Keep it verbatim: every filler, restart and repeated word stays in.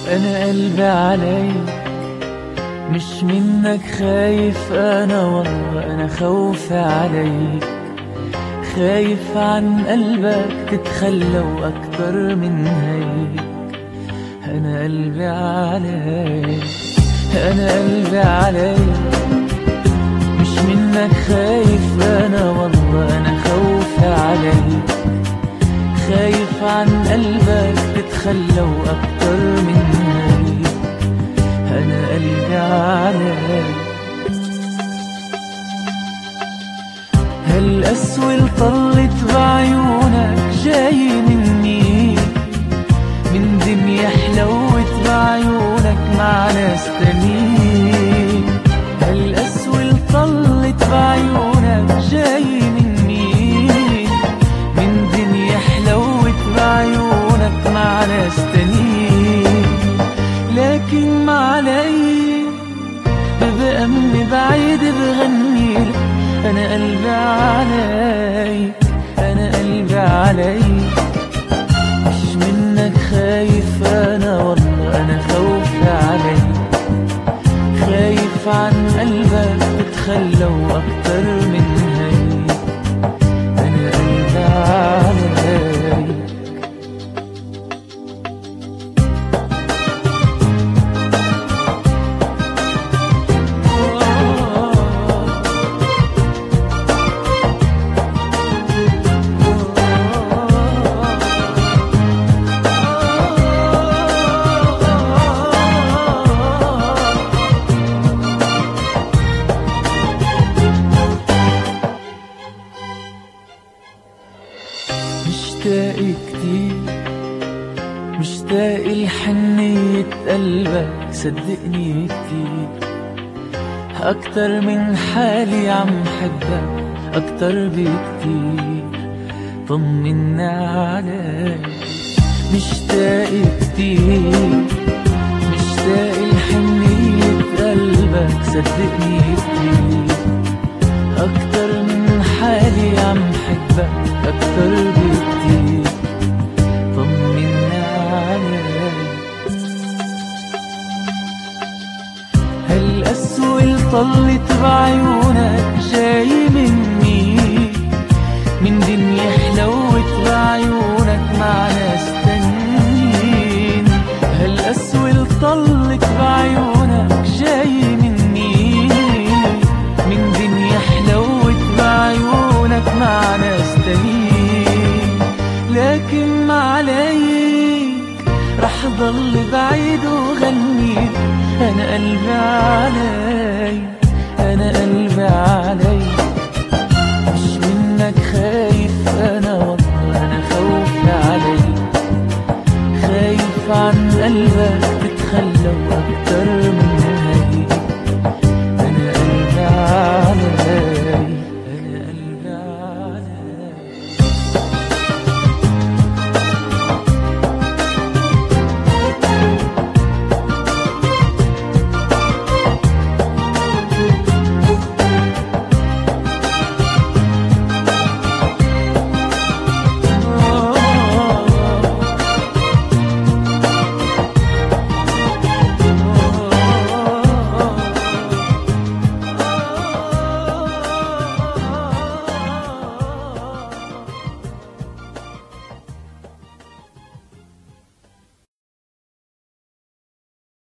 أنا قلبي عليك مش منك خايف، أنا والله أنا خوفي عليك، خايف عن قلبك تتخلى وأكتر من هيك. أنا قلبي عليك، أنا قلبي عليك مش منك خايف، أنا والله أنا خوفي عليك، خايف عن قلبك تتخلى وأكتر من هيك. أنا قلبي عليك. هالقسوة اللي طلت بعيونك جاي مني، من دنيا حلوت بعيونك مع ناس تانيين. هالقسوة اللي طلت بعيونك جاي مني، من دنيا حلوت بعيونك مع ناس تانيين. لكن ما علي ببقى مني بعيد بغنيلك. أنا قلبي عليك، أنا قلبي عليك مش منك خايف، أنا والله أنا خوفي عليك، خايف عن قلبك تتخلى وأكتر من هيك. أنا قلبي عليك. مشتاق كتير، مشتاق لحنية قلبك صدقني كتير، أكتر من حالي عم حبك أكتر بكتير. طمنا عليك. مشتاق كتير، مشتاق لحنية قلبك صدقني كتير، أكتر من حالي عم حبك أكتر بكتير. طمنا عليك. هالقسوة اللي طلت بعيونك جاي مني، من دنيا حلوت بعيونك مع ناس تانيين. هالقسوة اللي طلت بعيونك جاي مني، من دنيا حلوت بعيونك مع ناس تانيين. لكن ما عليك رح ضل بعيد وغنيلك. أنا قلبي عليك، أنا قلبي عليك